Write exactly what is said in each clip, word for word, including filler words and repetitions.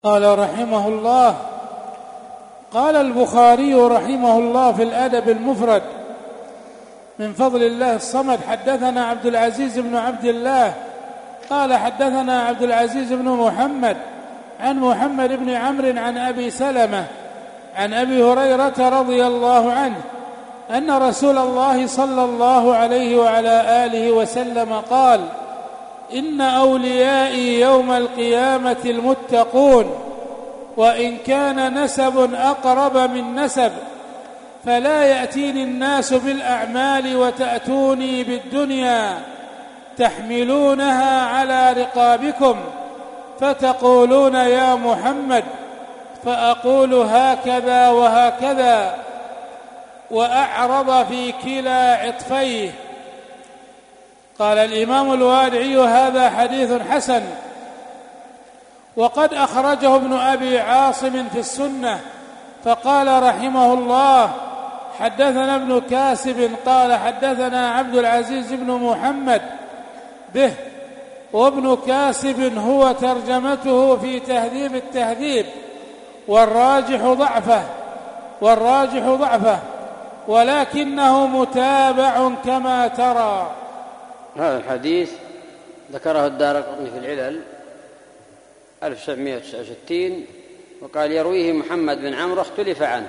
قال رحمه الله: قال البخاري رحمه الله في الأدب المفرد من فضل الله الصمد: حدثنا عبد العزيز بن عبد الله قال حدثنا عبد العزيز بن محمد عن محمد بن عمرو عن أبي سلمة عن أبي هريرة رضي الله عنه أن رسول الله صلى الله عليه وعلى آله وسلم قال: إن أوليائي يوم القيامة المتقون، وإن كان نسب أقرب من نسب، فلا يأتيني الناس بالأعمال وتأتوني بالدنيا تحملونها على رقابكم فتقولون يا محمد، فأقول هكذا وهكذا، وأعرض في كلا عطفيه. قال الإمام الوادعي: هذا حديث حسن، وقد أخرجه ابن أبي عاصم في السنة. فقال رحمه الله: حدثنا ابن كاسب قال حدثنا عبد العزيز بن محمد به، وابن كاسب هو ترجمته في تهذيب التهذيب، والراجح ضعفه والراجح ضعفه ولكنه متابع كما ترى. هذا الحديث ذكره الدارقطني في العلل ألف وسبعمائة وتسعة وستين، وقال: يرويه محمد بن عمرو اختلف عنه،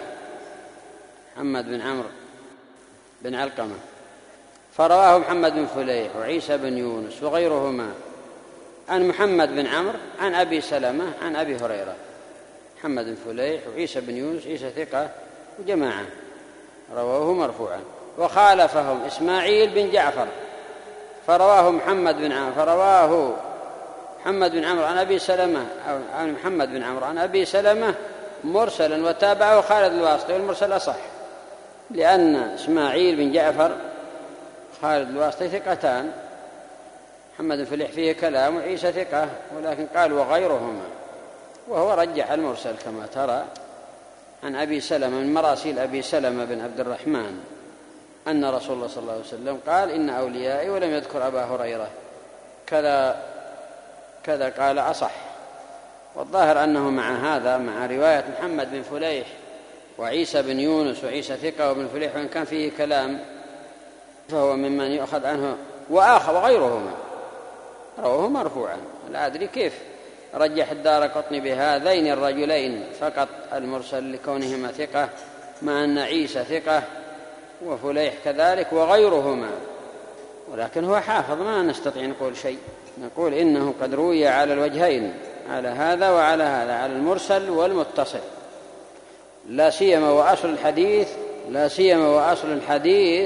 محمد بن عمرو بن علقمة، فرواه محمد بن فليح وعيسى بن يونس وغيرهما عن محمد بن عمرو عن أبي سلمة عن أبي هريرة. محمد بن فليح وعيسى بن يونس، عيسى ثقة وجماعة، رواه مرفوعا. وخالفهم إسماعيل بن جعفر فرواه محمد بن عمرو فرواه محمد بن عمرو عن أبي سلمة أو عن محمد بن عمرو عن أبي سلمة مرسلا، وتابعه خالد الواسطي، والمرسل أصح، لأن إسماعيل بن جعفر خالد الواسطي ثقتان، محمد بن فليح فيه كلام، وعيسى ثقة، ولكن قال وغيرهما، وهو رجح المرسل كما ترى عن أبي سلمة من مراسيل أبي سلمة بن عبد الرحمن أن رسول الله صلى الله عليه وسلم قال: إن أوليائي، ولم يذكر أبا هريرة، كذا كذا قال أصح. والظاهر أنه مع هذا، مع رواية محمد بن فليح وعيسى بن يونس وعيسى ثقة وابن فليح، وإن كان فيه كلام، فهو ممن يؤخذ عنه، وآخر وغيرهما رواه مرفوعا. لا أدري كيف رجح الدارقطني بهذين الرجلين فقط المرسل لكونهما ثقة، مع أن عيسى ثقة وفليح كذلك وغيرهما، ولكن هو حافظ، ما نستطيع نقول شيء، نقول إنه قد روي على الوجهين، على هذا وعلى هذا، على المرسل والمتصل، لا سيما وأصل الحديث لا سيما وأصل الحديث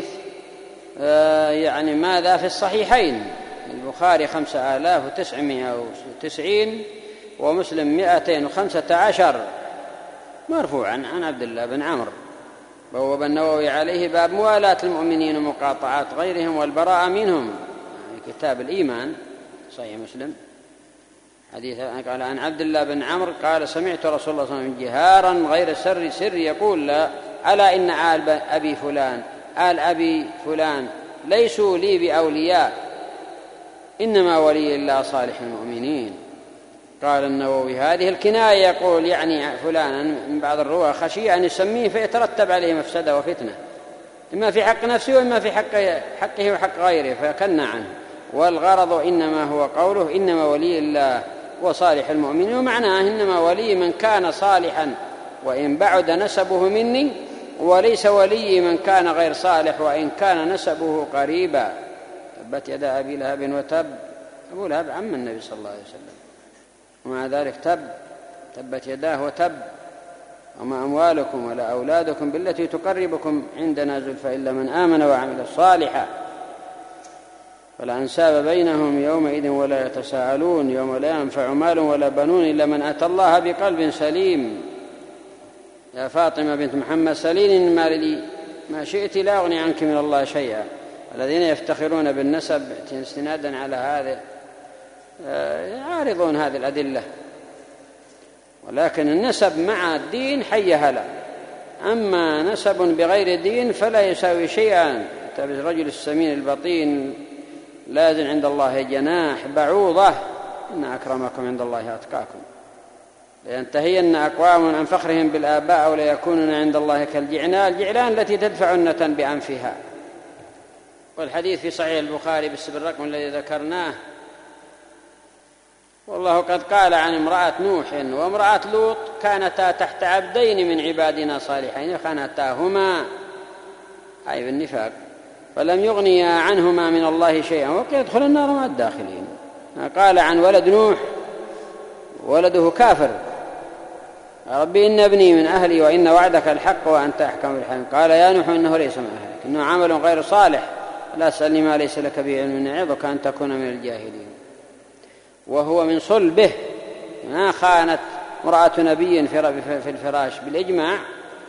آه يعني ماذا في الصحيحين، البخاري خمسة آلاف وتسعمائة وتسعين ومسلم مائتين وخمسة عشر مرفوعا عن عبد الله بن عمرو. بوب النووي عليه باب موالاة المؤمنين ومقاطعات غيرهم والبراءة منهم، كتاب الإيمان، صحيح مسلم. حديث قال عن عبد الله بن عمرو قال: سمعت رسول الله صلى الله عليه وسلم جهارا غير سر سر يقول: لا ألا إن آل أبي فلان آل أبي فلان ليسوا لي بأولياء، إنما ولي الله صالح المؤمنين. قال النووي: هذه الكناية يقول يعني فلانا من بعض الرواة خشي أن يسميه فيترتب عليه مفسدة وفتنة، إما في حق نفسه وإما في حق حقه وحق غيره، فكنا عنه. والغرض إنما هو قوله: إنما ولي الله وصالح المؤمنين، ومعناه إنما ولي من كان صالحا وإن بعد نسبه مني، وليس ولي من كان غير صالح وإن كان نسبه قريبا. تبت يدا أبي لهب وتب، أبو لهب عم النبي صلى الله عليه وسلم، ومع ذلك تب تبت يداه وتب: وما أموالكم ولا أولادكم بالتي تقربكم عندنا زلفى إلا من آمن وعمل صالحا، فلا أنساب بينهم يومئذ ولا يتساءلون، يوم لا ينفع مال ولا بنون إلا من أتى الله بقلب سليم. يا فاطمة بنت محمد سليني المال لي ما شئت لا أغني عنك من الله شيئا. الذين يفتخرون بالنسب استنادا على هذا يعارضون هذه الأدلة، ولكن النسب مع الدين حي هلا، أما نسب بغير دين فلا يساوي شيئا. الرجل السمين البطين لا يزن عند الله جناح بعوضة، إن أكرمكم عند الله أتقاكم. لينتهين أقوام عن فخرهم بالآباء وليكونون عند الله كالجعنان، الجعلان التي تدفع النتن بأنفها. والحديث في صحيح البخاري بالسبب الرقم الذي ذكرناه. والله قد قال عن امرأة نوح وامرأة لوط كانتا تحت عبدين من عبادنا صالحين خانتاهما، أي بالنفاق، فلم يغنيا عنهما من الله شيئا وقيل ادخل النار مع الداخلين. قال عن ولد نوح ولده كافر: ربي إن ابني من أهلي وإن وعدك الحق وأنت أحكم الحاكمين. قال يا نوح إنه ليس من أهلك، إنه عمل غير صالح، لا تسألني ما ليس لك به علم، أعظك أن تكون من الجاهلين. وهو من صلبه، ما خانت امرأة نبي في الفراش بالإجماع.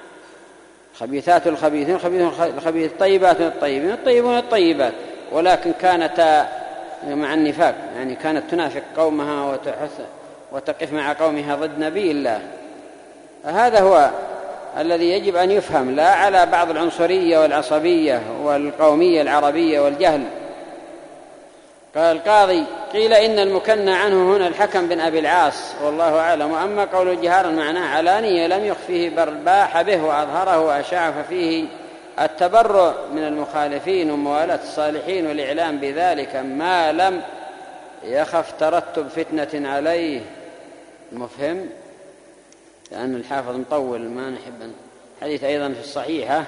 خبيثات الخبيثين الخبيث، الطيبات الطيبين الطيبون الطيبات، ولكن كانت مع النفاق، يعني كانت تنافق قومها وتحث وتقف مع قومها ضد نبي الله. هذا هو الذي يجب أن يفهم، لا على بعض العنصرية والعصبية والقومية العربية والجهل. قال القاضي: قيل إن المكنى عنه هنا الحكم بن أبي العاص والله أعلم، وأما قول الجهار معناه علانية لم يخفيه بل باح به وأظهره وأشاع، ففيه التبرؤ من المخالفين وموالاة الصالحين والإعلام بذلك ما لم يخف ترتب فتنة عليه. مفهم؟ لأن الحافظ مطول ما نحب. حديث أيضا في الصحيحة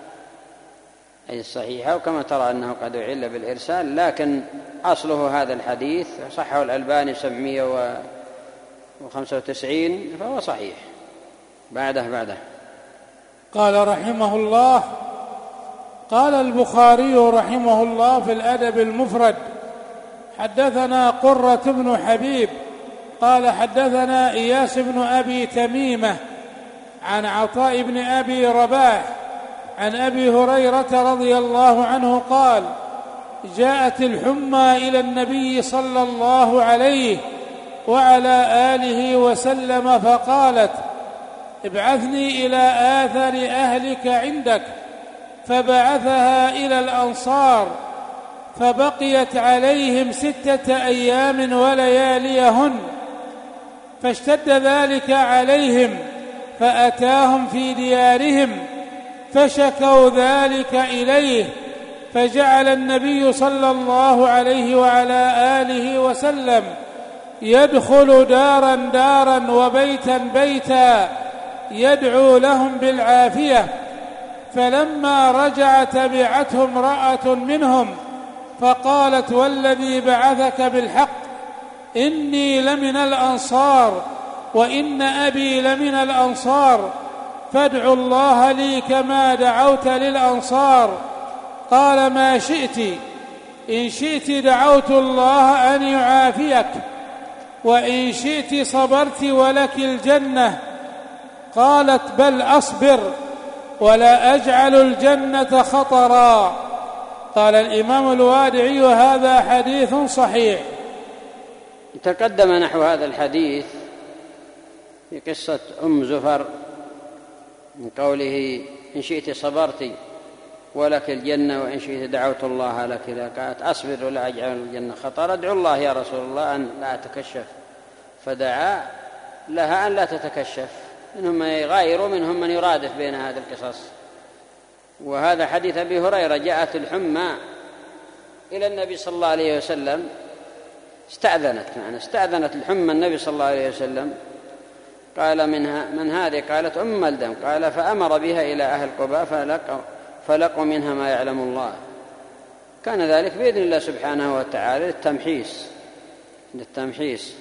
أي الصحيحة، وكما ترى أنه قد أعل بالإرسال، لكن أصله هذا الحديث صحه الألباني سبعمائة وخمسة وتسعين فهو صحيح. بعده بعده قال رحمه الله: قال البخاري رحمه الله في الأدب المفرد: حدثنا قرة بن حبيب قال حدثنا إياس بن أبي تميمة عن عطاء بن أبي رباح عن أبي هريرة رضي الله عنه قال: جاءت الحمى إلى النبي صلى الله عليه وعلى آله وسلم فقالت: ابعثني إلى آثر أهلك عندك، فبعثها إلى الأنصار فبقيت عليهم ستة أيام ولياليهن، فاشتد ذلك عليهم فأتاهم في ديارهم فشكوا ذلك إليه، فجعل النبي صلى الله عليه وعلى آله وسلم يدخل دارا دارا وبيتا بيتا يدعو لهم بالعافية. فلما رجع تبعته امرأة منهم فقالت: والذي بعثك بالحق إني لمن الأنصار وإن أبي لمن الأنصار، فادعوا الله لي كما دعوت للأنصار. قال: ما شئت، إن شئت دعوت الله أن يعافيك، وإن شئت صبرت ولك الجنة. قالت: بل أصبر ولا أجعل الجنة خطرا. قال الإمام الوادعي: هذا حديث صحيح. تقدم نحو هذا الحديث في قصة أم زفر من قوله: إن شئت صبرت ولك الجنة وإن شئت دعوت الله لك. قالت: أصبر ولا أجعل الجنة خطر، ادعو الله يا رسول الله أن لا أتكشف، فدعا لها أن لا تتكشف. منهم من يغاير ومنهم من يرادف بين هذه القصص. وهذا حديث أبي هريرة: جاءت الحمى إلى النبي صلى الله عليه وسلم، استأذنت معنا استأذنت الحمى النبي صلى الله عليه وسلم. قال: منها من هذه؟ قالت: أم الدم. قال: فأمر بها إلى أهل قباء فلقوا, فلقوا منها ما يعلم الله. كان ذلك بإذن الله سبحانه وتعالى للتمحيص للتمحيص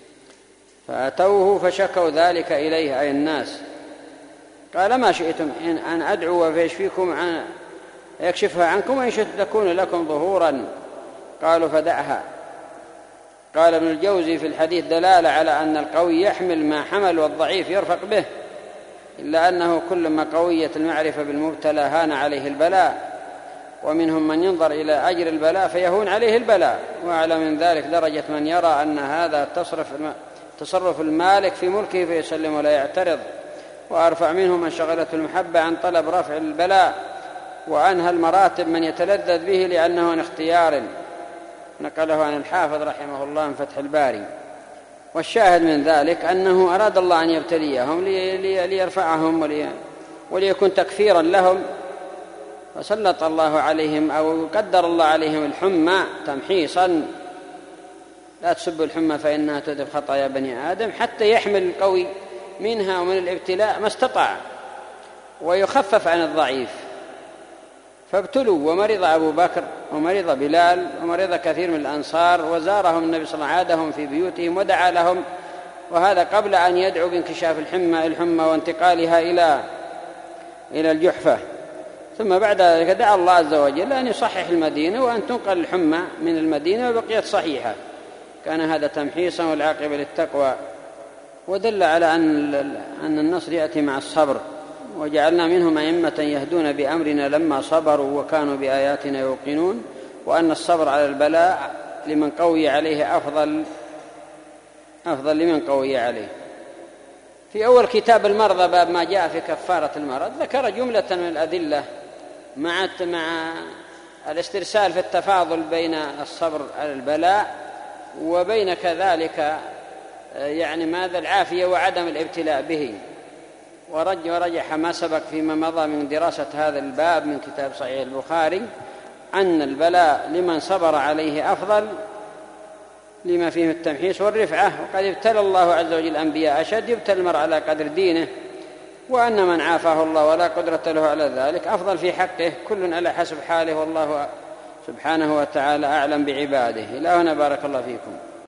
فأتوه فشكوا ذلك إليه أي الناس. قال: ما شئتم إن أن أدعو فيشفيكم عن يكشفها عنكم، وإن شئت تكون لكم ظهورا. قالوا: فدعها. قال ابن الجوزي في الحديث دلالة على أن القوي يحمل ما حمل والضعيف يرفق به، إلا أنه كلما قويت المعرفة بالمبتلى هان عليه البلاء، ومنهم من ينظر إلى أجر البلاء فيهون عليه البلاء. وأعلى من ذلك درجة من يرى أن هذا تصرف تصرف المالك في ملكه فيسلم ولا يعترض. وأرفع منهم من شغلته المحبة عن طلب رفع البلاء، وأنهى المراتب من يتلذذ به لأنه عن اختيار. نقله عن الحافظ رحمه الله من فتح الباري. والشاهد من ذلك أنه أراد الله أن يبتليهم ليرفعهم وليكون تكفيرا لهم، فسلط الله عليهم أو قدر الله عليهم الحمى تمحيصا. لا تسبوا الحمى فإنها تذهب خطايا بني آدم، حتى يحمل القوي منها ومن الابتلاء ما استطاع ويخفف عن الضعيف. فابتلوا، ومرض أبو بكر ومرض بلال ومرض كثير من الأنصار، وزارهم النبي صلى الله عليه وسلم، عادهم في بيوتهم ودعا لهم، وهذا قبل أن يدعو بانكشاف الحمى الحمى وانتقالها إلى إلى الجحفة. ثم بعد ذلك دعا الله عز وجل أن يصحح المدينة وأن تنقل الحمى من المدينة وبقيت صحيحة. كان هذا تمحيصا والعاقبة للتقوى، ودل على أن أن النصر يأتي مع الصبر. وجعلنا منهم أئمة يهدون بأمرنا لما صبروا وكانوا بآياتنا يوقنون، وأن الصبر على البلاء لمن قوي عليه أفضل أفضل لمن قوي عليه. في أول كتاب المرضى باب ما جاء في كفارة المرض ذكر جملة من الأدلة مع مع الاسترسال في التفاضل بين الصبر على البلاء وبين كذلك يعني ماذا العافية وعدم الابتلاء به. ورجح ما سبق فيما مضى من دراسة هذا الباب من كتاب صحيح البخاري أن البلاء لمن صبر عليه أفضل لما فيه التمحيص والرفعة. وقد ابتلى الله عز وجل الأنبياء أشد، يبتلى المرء على قدر دينه، وأن من عافاه الله ولا قدرة له على ذلك أفضل في حقه، كل على حسب حاله، والله سبحانه وتعالى أعلم بعباده. إلى هنا بارك الله فيكم.